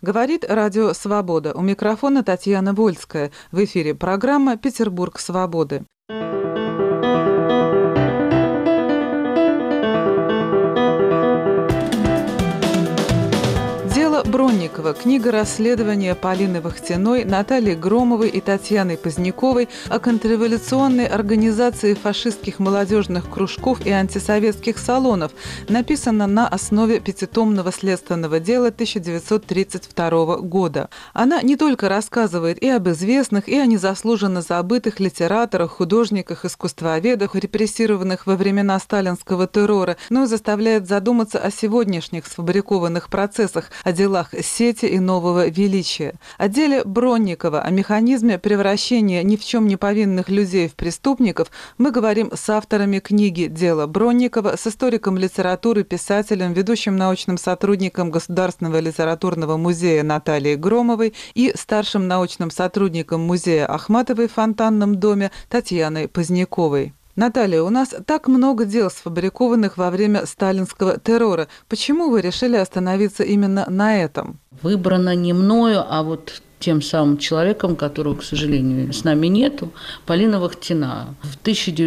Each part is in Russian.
Говорит Радио Свобода. У микрофона Татьяна Вольская. В эфире программа «Петербург свободы». Дело Бронникова. Книга расследования Полины Вахтиной, Натальи Громовой и Татьяны Поздняковой о контрреволюционной организации фашистских молодежных кружков и антисоветских салонов, написана на основе пятитомного следственного дела 1932 года. Она не только рассказывает и об известных, и о незаслуженно забытых литераторах, художниках, искусствоведах, репрессированных во времена сталинского террора, но и заставляет задуматься о сегодняшних сфабрикованных процессах, о делах сети и нового величия. О деле Бронникова, о механизме превращения ни в чем не повинных людей в преступников мы говорим с авторами книги «Дело Бронникова», с историком литературы, писателем, ведущим научным сотрудником Государственного литературного музея Натальей Громовой и старшим научным сотрудником музея Ахматовой в Фонтанном доме Татьяной Поздняковой. Наталья, у нас так много дел, сфабрикованных во время сталинского террора. Почему вы решили остановиться именно на этом? Выбрано не мною, а вот тем самым человеком, которого, к сожалению, с нами нету, Полина Вахтина. В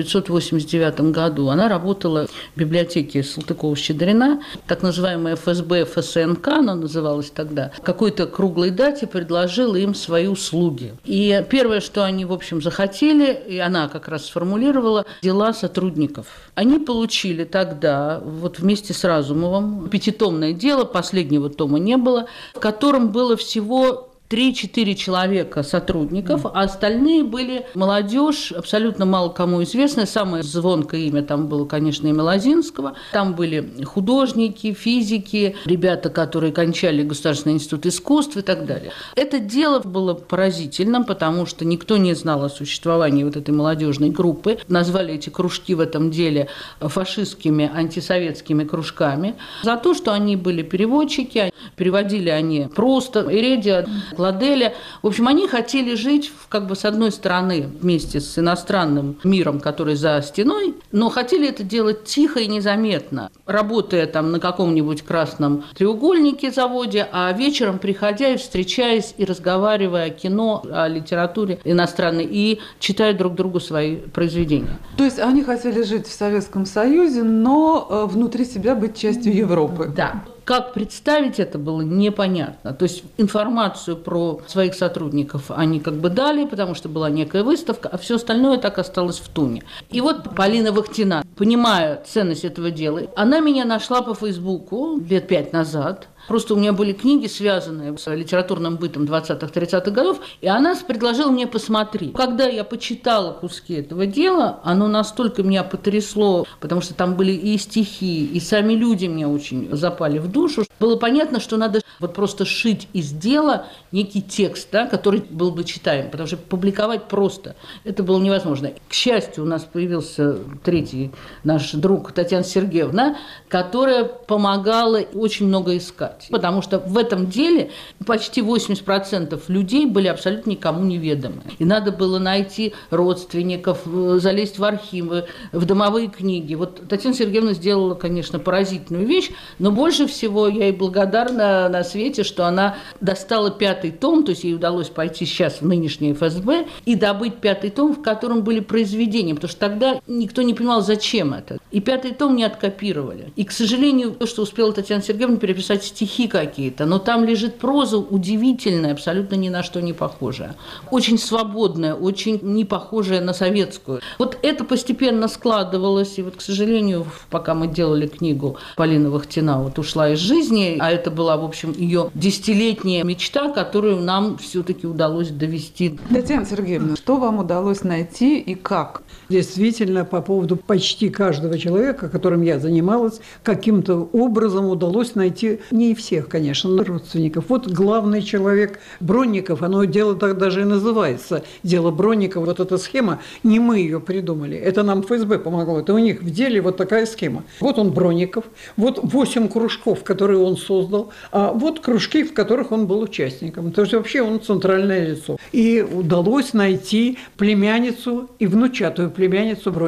1989 году она работала в библиотеке Салтыкова-Щедрина, так называемая ФСБ, ФСНК, она называлась тогда, в какой-то круглой дате предложила им свои услуги. И первое, что они, в общем, захотели, и она как раз сформулировала, дела сотрудников. Они получили тогда, вот вместе с Разумовым, пятитомное дело, последнего тома не было, в котором было всего 3-4 человека сотрудников, а остальные были молодежь, абсолютно мало кому известная. Самое звонкое имя там было, конечно, имя Лозинского. Там были художники, физики, ребята, которые кончали Государственный институт искусств и так далее. Это дело было поразительным, потому что никто не знал о существовании вот этой молодежной группы. Назвали эти кружки в этом деле фашистскими, антисоветскими кружками. За то, что они были переводчики, переводили они просто Эредия, Кладеля. В общем, они хотели жить, как бы, с одной стороны, вместе с иностранным миром, который за стеной, но хотели это делать тихо и незаметно, работая там на каком-нибудь красном треугольнике заводе, а вечером приходя и встречаясь и разговаривая о кино, о литературе иностранной и читая друг другу свои произведения. То есть они хотели жить в Советском Союзе, но внутри себя быть частью Европы. Да. Как представить это было непонятно. То есть информацию про своих сотрудников они как бы дали, потому что была некая выставка, а все остальное так осталось в туне. И вот Полина Вахтина, понимая ценность этого дела, она меня нашла по Фейсбуку лет 5 назад. Просто у меня были книги, связанные с литературным бытом 20-30-х годов, и она предложила мне посмотреть. Когда я почитала куски этого дела, оно настолько меня потрясло, потому что там были и стихи, и сами люди мне очень запали в душу. Было понятно, что надо вот просто шить из дела некий текст, да, который был бы читаем, потому что публиковать просто это было невозможно. К счастью, у нас появился третий наш друг Татьяна Сергеевна, которая помогала очень много искать. Потому что в этом деле почти 80% людей были абсолютно никому неведомы. И надо было найти родственников, залезть в архивы, в домовые книги. Вот Татьяна Сергеевна сделала, конечно, поразительную вещь, но больше всего я ей благодарна на свете, что она достала 5-й том, то есть ей удалось пойти сейчас в нынешнее ФСБ и добыть 5-й том, в котором были произведения, потому что тогда никто не понимал, зачем это. И 5-й том не откопировали. И, к сожалению, то, что успела Татьяна Сергеевна переписать стихи какие-то, но там лежит проза удивительная, абсолютно ни на что не похожая. Очень свободная, очень не похожая на советскую. Вот это постепенно складывалось, и вот, к сожалению, пока мы делали книгу, Полина Вахтина вот ушла из жизни, а это была, в общем, ее 10-летняя мечта, которую нам все-таки удалось довести. Татьяна Сергеевна, что вам удалось найти и как? Действительно, по поводу почти каждого человека, которым я занималась, каким-то образом удалось найти не всех, конечно, родственников. Вот главный человек Бронников, оно дело так даже и называется. Дело Бронникова, вот эта схема, не мы ее придумали. Это нам ФСБ помогло. Это у них в деле вот такая схема. Вот он Бронников, вот 8 кружков, которые он создал, а вот кружки, в которых он был участником. То есть вообще он центральное лицо. И удалось найти племянницу и внучатую племянницу Бронникова.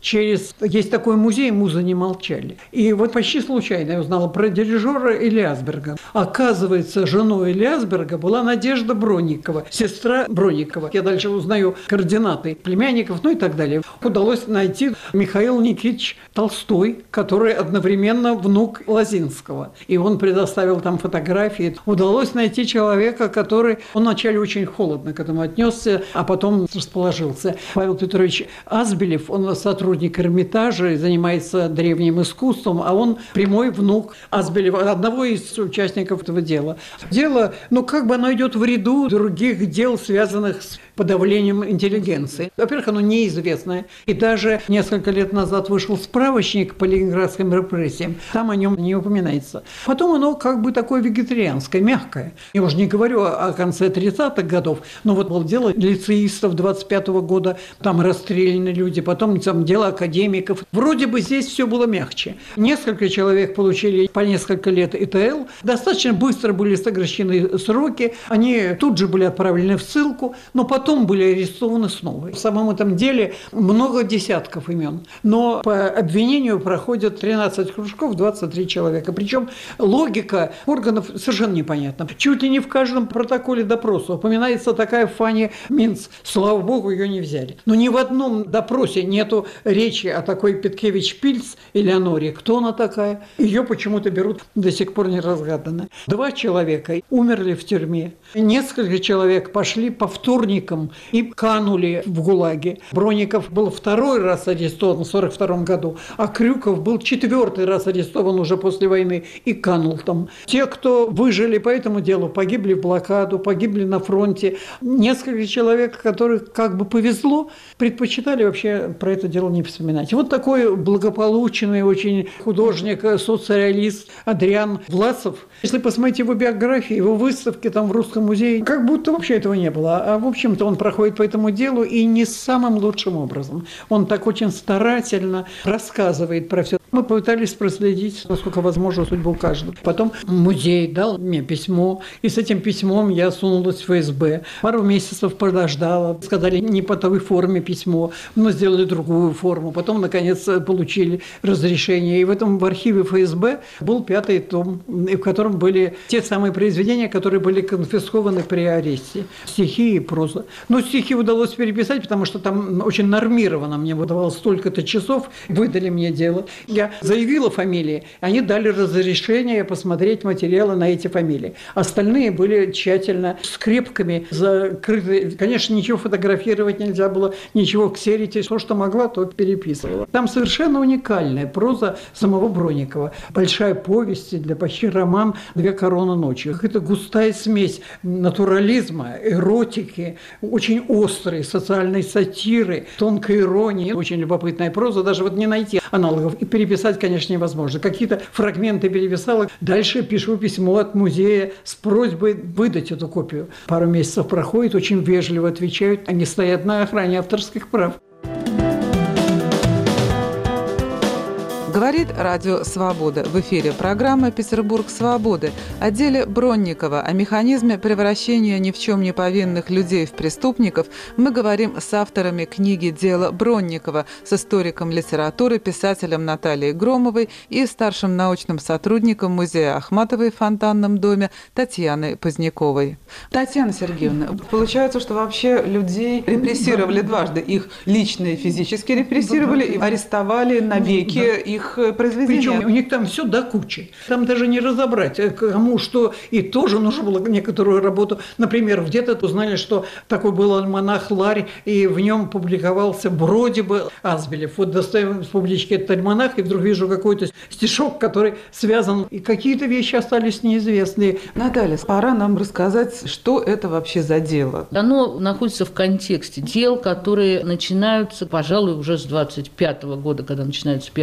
Есть такой музей «Музы не молчали». И вот почти случайно я узнала про дирижера Элиасберга. Оказывается, женой Элиасберга была Надежда Бронникова, сестра Бронникова. Я дальше узнаю координаты племянников, ну и так далее. Удалось найти Михаил Никитич Толстой, который одновременно внук Лозинского. И он предоставил там фотографии. Удалось найти человека, который... Он вначале очень холодно к этому отнесся, а потом расположился. Павел Петрович Азбелев, он сотрудник Эрмитажа и занимается древним искусством, а он прямой внук Азбелева, одного из участников этого дела. Дело, как бы оно идет в ряду других дел, связанных с подавлением интеллигенции. Во-первых, оно неизвестное. И даже несколько лет назад вышел справочник по ленинградским репрессиям. Там о нем не упоминается. Потом оно как бы такое вегетарианское, мягкое. Я уже не говорю о конце 30-х годов, но вот было дело лицеистов 25-го года, там расстреляны люди, потом там дело академиков. Вроде бы здесь все было мягче. Несколько человек получили по несколько лет ИТЛ. Достаточно быстро были сокращены сроки. Они тут же были отправлены в ссылку, но потом были арестованы снова. В самом этом деле много десятков имен. Но по обвинению проходят 13 кружков, 23 человека. Причем логика органов совершенно непонятна. Чуть ли не в каждом протоколе допроса упоминается такая Фанни Минц. Слава богу, ее не взяли. Но ни в одном допросе нету речи о такой Петкевич-Пильц Элеоноре. Кто она такая? Ее почему-то берут, до сих пор не разгадано. 2 человека умерли в тюрьме. Несколько человек пошли по вторникам и канули в ГУЛАГе. Бронников был 2-й раз арестован в 1942 году, а Крюков был 4-й раз арестован уже после войны и канул там. Те, кто выжили по этому делу, погибли в блокаду, погибли на фронте. Несколько человек, которых как бы повезло, предпочитали вообще про это дело не вспоминать. Вот такой благополучный очень художник, соцреалист Адриан Власов. Если посмотреть его биографию, его выставки там в Русском музее, как будто вообще этого не было. А в общем-то он проходит по этому делу и не самым лучшим образом. Он так очень старательно рассказывает про все. Мы попытались проследить, насколько возможно, судьбу каждого. Потом музей дал мне письмо, и с этим письмом я сунулась в ФСБ. Пару месяцев подождала, сказали, не по той форме письмо, мы сделали другую форму. Потом, наконец, получили разрешение. И в архиве ФСБ был 5-й том, в котором были те самые произведения, которые были конфискованы при аресте. Стихи и проза. Но стихи удалось переписать, потому что там очень нормировано. Мне выдавалось столько-то часов, выдали мне дело. Я заявила фамилии, они дали разрешение посмотреть материалы на эти фамилии. Остальные были тщательно скрепками закрыты. Конечно, ничего фотографировать нельзя было, ничего ксерить. То, что могла, то переписывала. Там совершенно уникальная проза самого Бронникова. Большая повесть, для почти роман «Две короны ночи». Это густая смесь натурализма, эротики, очень острой социальной сатиры, тонкой иронии. Очень любопытная проза, даже вот не найти аналогов. И переписать, конечно, невозможно. Какие-то фрагменты переписала. Дальше пишу письмо от музея с просьбой выдать эту копию. Пару месяцев проходит, очень вежливо отвечают. Они стоят на охране авторских прав. Говорит Радио Свобода. В эфире программа «Петербург свободы». О деле Бронникова, о механизме превращения ни в чем не повинных людей в преступников мы говорим с авторами книги «Дело Бронникова», с историком литературы, писателем Натальей Громовой и старшим научным сотрудником музея Ахматовой в Фонтанном доме Татьяной Поздняковой. Татьяна Сергеевна, получается, что вообще людей репрессировали дважды. Их лично и физически репрессировали, и арестовали навеки их произведения. Причем у них там все до кучи. Там даже не разобрать, кому что. И тоже нужно было некоторую работу. Например, где-то узнали, что такой был альманах «Ларь», и в нем публиковался вроде бы Азбелев. Вот достаем с публички этот альманах, и вдруг вижу какой-то стишок, который связан. И какие-то вещи остались неизвестные. Наталья, пора нам рассказать, что это вообще за дело. Оно находится в контексте дел, которые начинаются, пожалуй, уже с 25-го года, когда начинается первое дело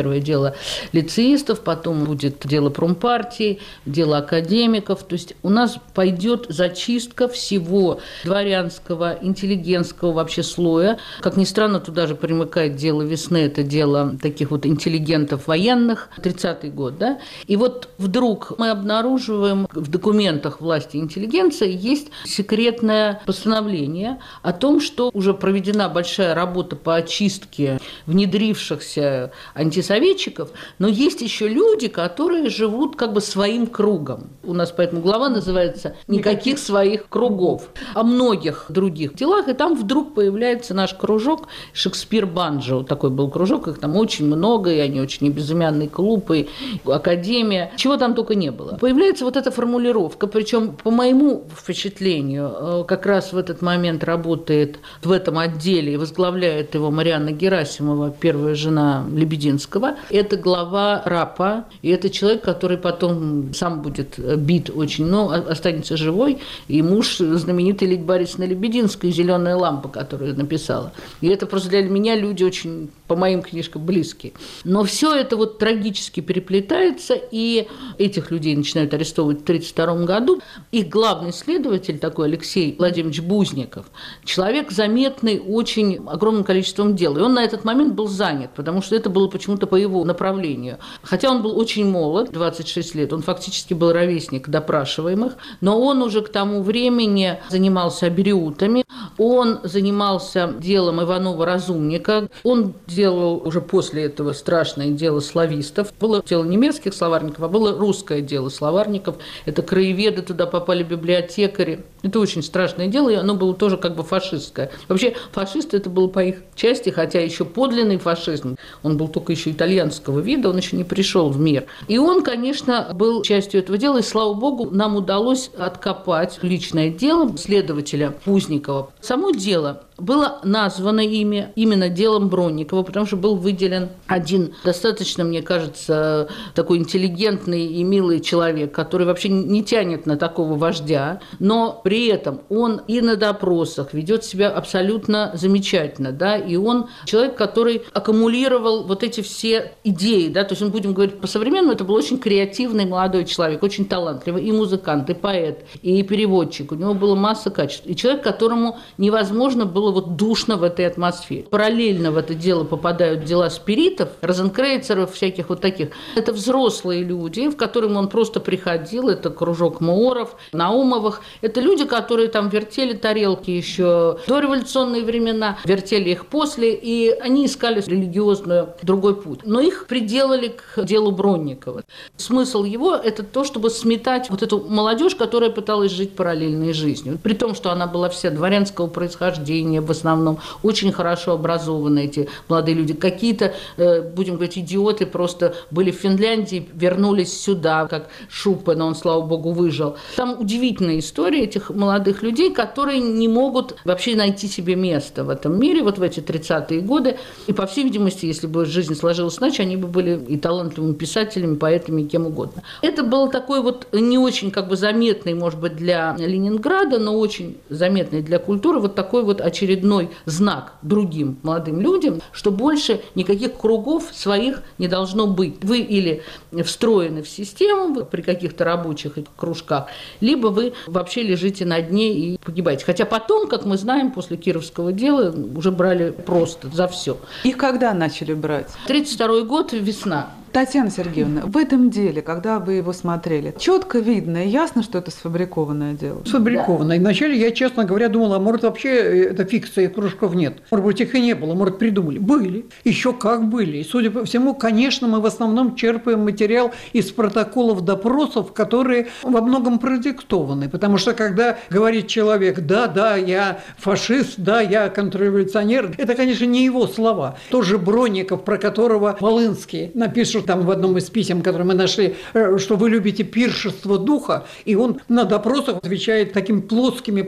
дело лицеистов, потом будет дело промпартии, дело академиков. То есть у нас пойдет зачистка всего дворянского, интеллигентского вообще слоя. Как ни странно, туда же примыкает дело весны, это дело таких вот интеллигентов военных, 30-й год, да. И вот вдруг мы обнаруживаем в документах власти и интеллигенции есть секретное постановление о том, что уже проведена большая работа по очистке внедрившихся антисоветчиков, но есть еще люди, которые живут как бы своим кругом. У нас поэтому глава называется «Никаких своих кругов», о многих других делах, и там вдруг появляется наш кружок «Шекспир-банджо». Такой был кружок, их там очень много, и они очень и безымянный клуб, и академия, чего там только не было. Появляется вот эта формулировка, причем по моему впечатлению, как раз в этот момент работает в этом отделе и возглавляет его Марианна Герасимова, первая жена Лебединского. Это глава РАПа, и это человек, который потом сам будет бит очень, но останется живой, и муж знаменитой Лидии Борисовны Лебединской «Зеленая лампа», которую написала. И это просто для меня люди очень, по моим книжкам, близкие. Но все это вот трагически переплетается, и этих людей начинают арестовывать в 1932 году. Их главный следователь, такой Алексей Владимирович Бузников, человек заметный очень огромным количеством дел. И он на этот момент был занят, потому что это было почему-то по его направлению. Хотя он был очень молод, 26 лет, он фактически был ровесник допрашиваемых, но он уже к тому времени занимался абериутами, он занимался делом Иванова-Разумника, он делал уже после этого страшное дело славистов. Было дело немецких словарников, а было русское дело словарников. Это краеведы, туда попали библиотекари. Это очень страшное дело, и оно было тоже как бы фашистское. Вообще фашисты это было по их части, хотя еще подлинный фашизм, он был только еще итальянского вида, он еще не пришел в мир. И он, конечно, был частью этого дела, и, слава богу, нам удалось откопать личное дело следователя Пузникова. Само дело было названо именно делом Бронникова, потому что был выделен один достаточно, мне кажется, такой интеллигентный и милый человек, который вообще не тянет на такого вождя, но при этом он и на допросах ведет себя абсолютно замечательно, да, и он человек, который аккумулировал вот эти все идеи, да, то есть мы будем говорить по-современному, это был очень креативный молодой человек, очень талантливый, и музыкант, и поэт, и переводчик, у него была масса качеств, и человек, которому невозможно было вот душно в этой атмосфере. Параллельно в это дело попадают дела спиритов, розенкрейцеров, всяких вот таких. Это взрослые люди, в которым он просто приходил, это кружок Мооров, Наумовых. Это люди, которые там вертели тарелки еще до революционные времена, вертели их после, и они искали религиозную другой путь. Но их приделали к делу Бронникова. Смысл его – это то, чтобы сметать вот эту молодежь, которая пыталась жить параллельной жизнью. При том, что она была вся дворянского происхождения, в основном очень хорошо образованные эти молодые люди. Какие-то, будем говорить, идиоты просто были в Финляндии, вернулись сюда, как Шупе, но он, слава богу, выжил. Там удивительная история этих молодых людей, которые не могут вообще найти себе место в этом мире, вот в эти 30-е годы. И, по всей видимости, если бы жизнь сложилась иначе, они бы были и талантливыми писателями, поэтами, и кем угодно. Это был такой вот не очень как бы заметный, может быть, для Ленинграда, но очень заметный для культуры, вот такой вот очередной знак другим молодым людям, что больше никаких кругов своих не должно быть. Вы или встроены в систему при каких-то рабочих кружках, либо вы вообще лежите на дне и погибаете. Хотя потом, как мы знаем, после Кировского дела уже брали просто за все. Их когда начали брать? 1932 год, весна. Татьяна Сергеевна, в этом деле, когда вы его смотрели, четко видно и ясно, что это сфабрикованное дело? Сфабрикованное. Да. Вначале я, честно говоря, думала, а может вообще это фикция, кружков нет. Может быть, их и не было, может, придумали. Были. Еще как были. И, судя по всему, конечно, мы в основном черпаем материал из протоколов допросов, которые во многом продиктованы. Потому что, когда говорит человек, да, я фашист, да, я контрреволюционер, это, конечно, не его слова. Тоже Бронников, про которого Волынский напишет там в одном из писем, которые мы нашли, что вы любите пиршество духа, и он на допросах отвечает такими плоскими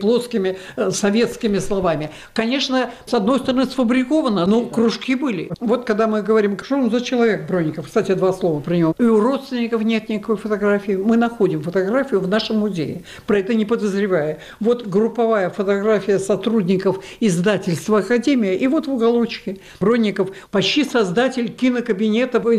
советскими словами. Конечно, с одной стороны, сфабриковано, но кружки были. Вот когда мы говорим, что он за человек Бронников, кстати, 2 слова про него. И у родственников нет никакой фотографии. Мы находим фотографию в нашем музее, про это не подозревая. Вот групповая фотография сотрудников издательства «Академия», и вот в уголочке Бронников, почти создатель кинокабинета в Институте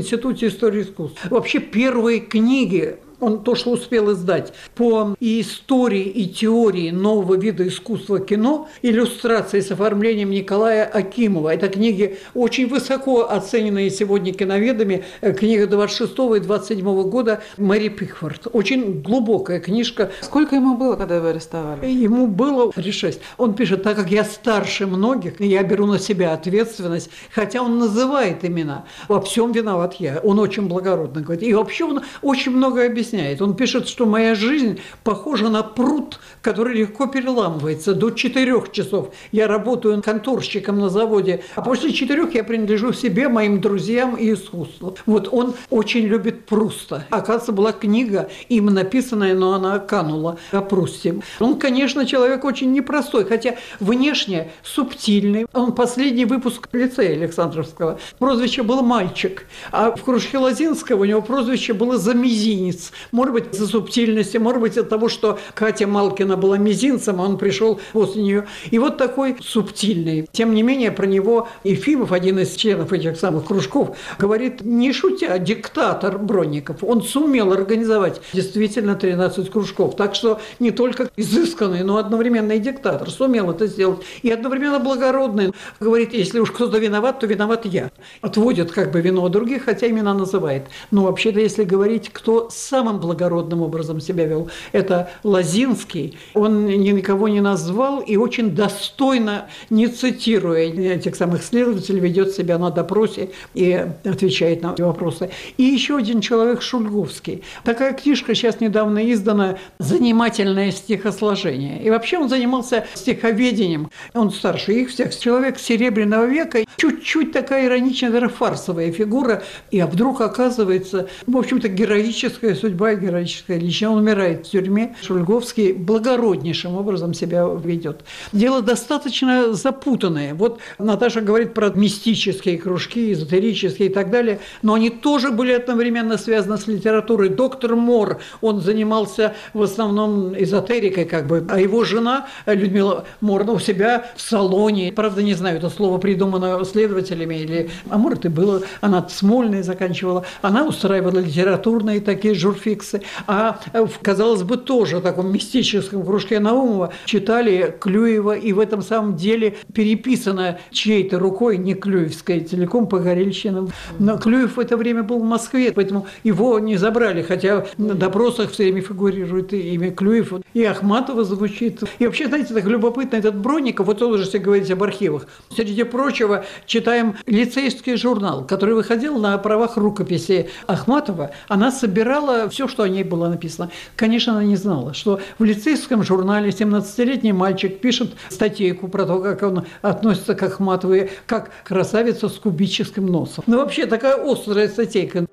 Институте истории искусств. Вообще первые книги, он то, что успел издать, по и истории, и теории нового вида искусства кино, иллюстрации с оформлением Николая Акимова. Это книги очень высоко оцененные сегодня киноведами. Книга 26 и 27 года Мэри Пикфорд. Очень глубокая книжка. Сколько ему было, когда его арестовали? Ему было 36. Он пишет: так как я старше многих, я беру на себя ответственность, хотя он называет имена. Во всем виноват я. Он очень благородно говорит. И вообще он очень многое объясняет. Он пишет, что моя жизнь похожа на пруд, который легко переламывается. До 4 часов я работаю конторщиком на заводе, а после 4 я принадлежу себе, моим друзьям и искусству. Вот он очень любит Пруста. Оказывается, была книга, им написанная, но она канула о Прусте. Он, конечно, человек очень непростой, хотя внешне субтильный. Он последний выпуск лицея Александровского. Прозвище было «Мальчик», а в кружке Лозинского у него прозвище было «За мизинец». Может быть, за субтильности, может быть, от того, что Катя Малкина была мизинцем, а он пришел после нее. И вот такой субтильный. Тем не менее, про него Ефимов, один из членов этих самых кружков, говорит, не шутя, диктатор Бронников. Он сумел организовать действительно 13 кружков. Так что не только изысканный, но одновременно и диктатор. Сумел это сделать. И одновременно благородный. Говорит, если уж кто-то виноват, то виноват я. Отводит как бы вину других, хотя имена называет. Но вообще-то, если говорить, кто самым благородным образом себя вел, это Лозинский. Он никого не назвал и очень достойно, не цитируя этих самых следователей, ведет себя на допросе и отвечает на вопросы. И еще один человек Шульговский. Такая книжка сейчас недавно издана «Занимательное стихосложение». И вообще он занимался стиховедением. Он старше их всех. Человек Серебряного века. Чуть-чуть такая ироничная, даже фарсовая фигура. И вдруг оказывается, в общем-то, героическая судьба, героическая личность. Он умирает в тюрьме. Шульговский благороднейшим образом себя ведет. Дело достаточно запутанное. Вот Наташа говорит про мистические кружки, эзотерические и так далее, но они тоже были одновременно связаны с литературой. Доктор Мор, он занимался в основном эзотерикой, как бы, а его жена Людмила Мор у себя в салоне, правда, не знаю, это слово придумано следователями или, а может и было, она Смольной заканчивала, она устраивала литературные такие журфиксы, а казалось бы, тоже в таком мистическом кружке Наумова читали Клюева, и в этом самом деле переписано чьей-то рукой, не Клюевской, целиком Погорельщиной. Но Клюев в это время был в Москве, поэтому его не забрали, хотя на допросах все время фигурирует и имя Клюев, и Ахматова звучит. И вообще, знаете, так любопытно, этот Бронников, вот тоже, если говорить об архивах, среди прочего, читаем лицейский журнал, который выходил на правах рукописи Ахматова. Она собирала все, что о ней было написано. Конечно, она не знала, что в лицейском журнале 17-летний мальчик пишет статейку про то, как он относится к Ахматовой, как красавица с кубическим носом. Ну, вообще, такая острая статейка.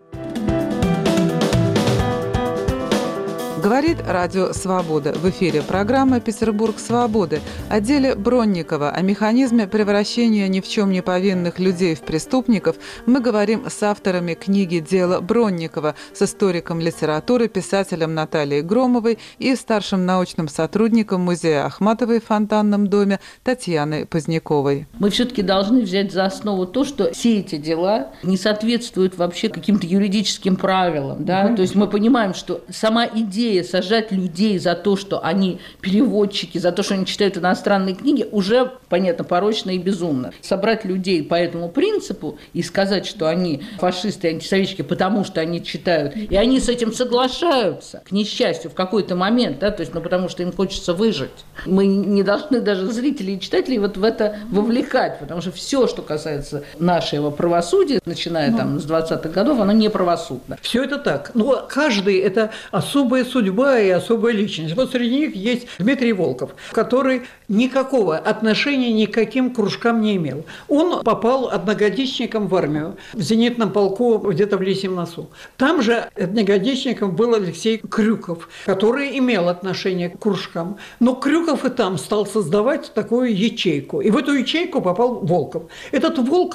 Говорит Радио Свобода. В эфире программа «Петербург свободы». О деле Бронникова, о механизме превращения ни в чем не повинных людей в преступников мы говорим с авторами книги «Дело Бронникова», с историком литературы, писателем Натальей Громовой и старшим научным сотрудником Музея Ахматовой в Фонтанном доме Татьяной Поздняковой. Мы все-таки должны взять за основу то, что все эти дела не соответствуют вообще каким-то юридическим правилам. Да? То есть мы понимаем, что сама идея сажать людей за то, что они переводчики, за то, что они читают иностранные книги, уже, понятно, порочно и безумно. Собрать людей по этому принципу и сказать, что они фашисты и антисоветчики, потому что они читают, и они с этим соглашаются, к несчастью, в какой-то момент, да, то есть, потому что им хочется выжить. Мы не должны даже зрителей и читателей вот в это вовлекать, потому что все, что касается нашего правосудия, начиная там с 20-х годов, оно не правосудно. Все это так. Но каждый – это особая судьба и особая личность. Вот среди них есть Дмитрий Волков, который никакого отношения ни к каким кружкам не имел. Он попал одногодичником в армию, в зенитном полку где-то в Лисьем носу. Там же одногодичником был Алексей Крюков, который имел отношение к кружкам. Но Крюков и там стал создавать такую ячейку. И в эту ячейку попал Волков. Этот Волков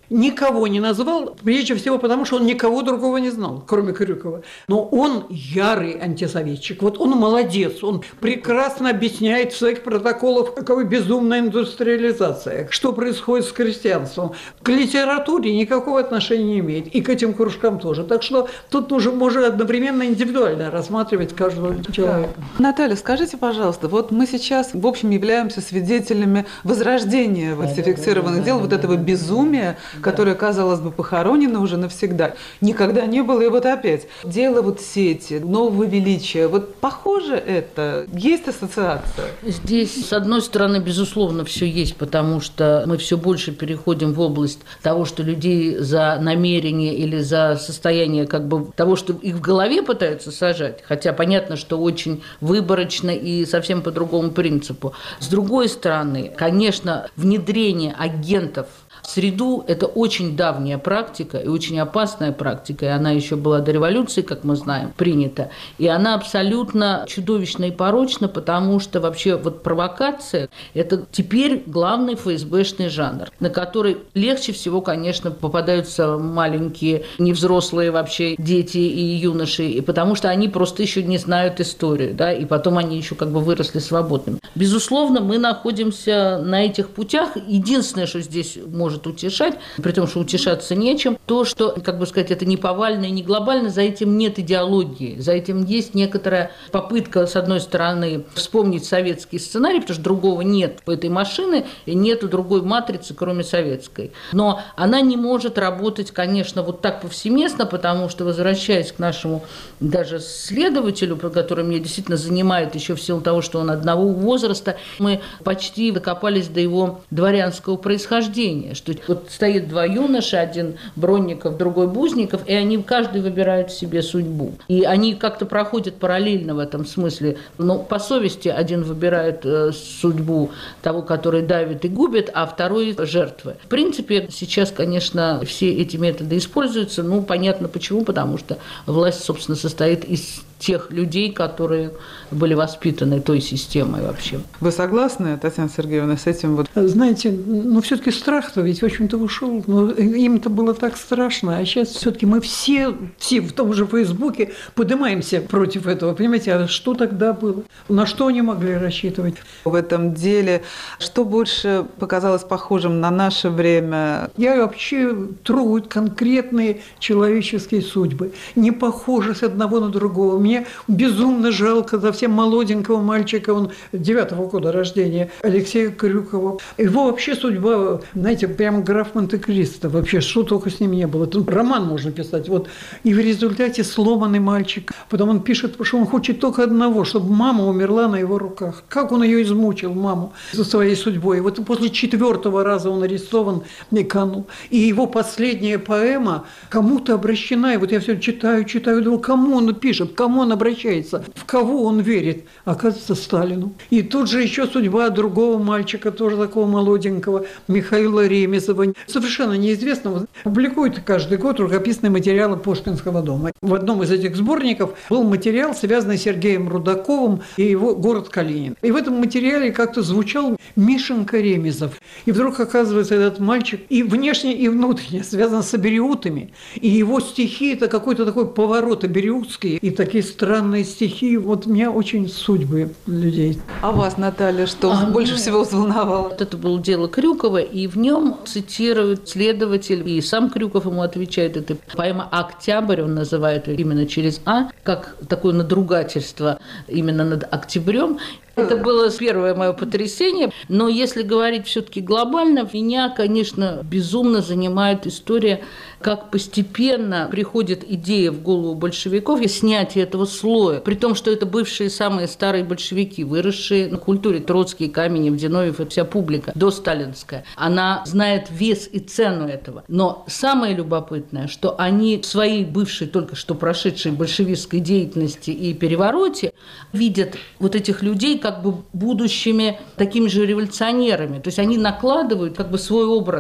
никого не назвал, прежде всего потому, что он никого другого не знал, кроме Крюкова. Но он ярый антисоветчик. Вот он молодец, он прекрасно объясняет в своих протоколах, какая безумная индустриализация, что происходит с крестьянством. К литературе никакого отношения не имеет, и к этим кружкам тоже. Так что тут можно одновременно индивидуально рассматривать каждого человека. Наталья, скажите, пожалуйста, вот мы сейчас, в общем, являемся свидетелями возрождения фальсифицированных дел, вот этого безумия, которое, казалось бы, похоронено уже навсегда. Никогда не было, и вот опять. Дело вот сети, нового величия. Вот похоже это? Есть ассоциация? Здесь, с одной стороны, безусловно, все есть, потому что мы все больше переходим в область того, что людей за намерение или за состояние того, что их в голове пытаются сажать, хотя понятно, что очень выборочно и совсем по другому принципу. С другой стороны, конечно, внедрение агентов в среду – это очень давняя практика и очень опасная практика, и она еще была до революции, как мы знаем, принята. И она абсолютно чудовищна и порочна, потому что вообще вот провокация – это теперь главный ФСБшный жанр, на который легче всего, конечно, попадаются маленькие, невзрослые вообще дети и юноши, и потому что они просто еще не знают историю, да, и потом они еще выросли свободными. Безусловно, мы находимся на этих путях. Единственное, что здесь может утешать, при том, что утешаться нечем, то, что, это не повально и не глобально, за этим нет идеологии, за этим есть некоторая попытка, с одной стороны, вспомнить советский сценарий, потому что другого нет у этой машины, и нету другой матрицы, кроме советской. Но она не может работать, конечно, вот так повсеместно, потому что, возвращаясь к нашему даже следователю, который меня действительно занимает еще в силу того, что он одного возраста, мы почти докопались до его дворянского происхождения, что вот стоит два юноши, один Бронников, другой Бузников, и они каждый выбирают себе судьбу. И они как-то проходят параллельно в этом смысле. Но по совести один выбирает судьбу того, который давит и губит, а второй – жертвы. В принципе, сейчас, конечно, все эти методы используются. Понятно почему, потому что власть, собственно, состоит из тех людей, которые были воспитаны той системой вообще. Вы согласны, Татьяна Сергеевна, с этим? Знаете, все-таки страх-то ведь, в общем-то, ушел. Им-то было так страшно, а сейчас все-таки мы все в том же Фейсбуке поднимаемся против этого. Понимаете, а что тогда было? На что они могли рассчитывать? В этом деле что больше показалось похожим на наше время? Я вообще трогают конкретные человеческие судьбы, не похожи с одного на другого. Мне безумно жалко совсем молоденького мальчика, он 9-го года рождения, Алексея Крюкова. Его вообще судьба, знаете, прямо граф Монте-Кристо, вообще, что только с ним не было. Тут роман можно писать. И в результате сломанный мальчик. Потом он пишет, что он хочет только одного, чтобы мама умерла на его руках. Как он ее измучил, маму, за своей судьбой. И вот после 4-го раза он арестован и канул. И его последняя поэма кому-то обращена. И вот я все читаю, думаю, кому он пишет, кому он обращается, в кого он верит. Оказывается, Сталину. И тут же еще судьба другого мальчика, тоже такого молоденького, Михаила Ремезова. Совершенно неизвестного. Публикует каждый год рукописные материалы Пушкинского дома. В одном из этих сборников был материал, связанный с Сергеем Рудаковым и его «Город Калинин». И в этом материале как-то звучал Мишенька Ремезов. И вдруг оказывается, этот мальчик и внешне, и внутренне связан с абериутами. И его стихи – это какой-то такой поворот абериутский. И такие странные стихи. Вот меня очень судьбы людей. А вас, Наталья, что больше всего взволновало? Вот это было дело Крюкова, и в нем цитирует следователь, и сам Крюков ему отвечает. Это поэма «Октябрь», он называет ее именно через «А», как такое надругательство именно над октябрем. Это было первое мое потрясение. Но если говорить все-таки глобально, меня, конечно, безумно занимает история, как постепенно приходит идея в голову большевиков и снятие этого слоя. При том, что это бывшие самые старые большевики, выросшие на культуре Троцкий, Каменев, Зиновьев и вся публика, досталинская. Она знает вес и цену этого. Но самое любопытное, что они в своей бывшей, только что прошедшей большевистской деятельности и перевороте видят вот этих людей как бы будущими такими же революционерами. То есть они накладывают как бы свой образ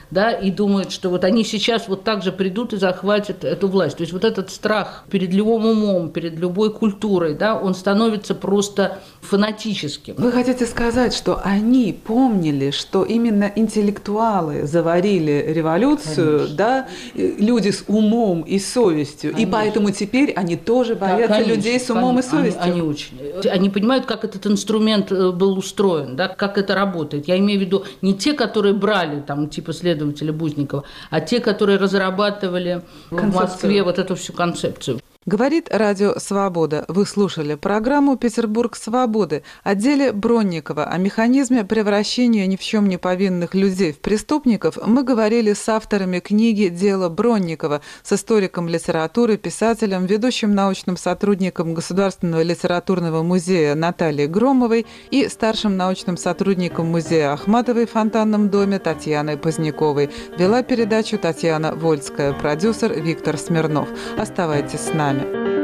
да, и думают, что вот они сейчас вот так же придут и захватят эту власть. То есть вот этот страх перед любым умом, перед любой культурой, да, он становится просто фанатическим. Вы хотите сказать, что они помнили, что именно интеллектуалы заварили революцию, конечно, да, люди с умом и совестью, конечно, и поэтому теперь они тоже боятся, да, конечно, людей с умом, конечно, и совестью? Они понимают, как этот инструмент был устроен, да, как это работает. Я имею в виду не те, которые брали, там, типа следователя Бузникова, а те, которые разрабатывали в Москве вот эту всю концепцию. Говорит Радио Свобода. Вы слушали программу «Петербург свободы» о деле Бронникова, о механизме превращения ни в чем не повинных людей в преступников. Мы говорили с авторами книги «Дело Бронникова», с историком литературы, писателем, ведущим научным сотрудником Государственного литературного музея Натальей Громовой и старшим научным сотрудником музея Ахматовой в Фонтанном доме Татьяной Поздняковой. Вела передачу Татьяна Вольская, продюсер Виктор Смирнов. Оставайтесь с нами.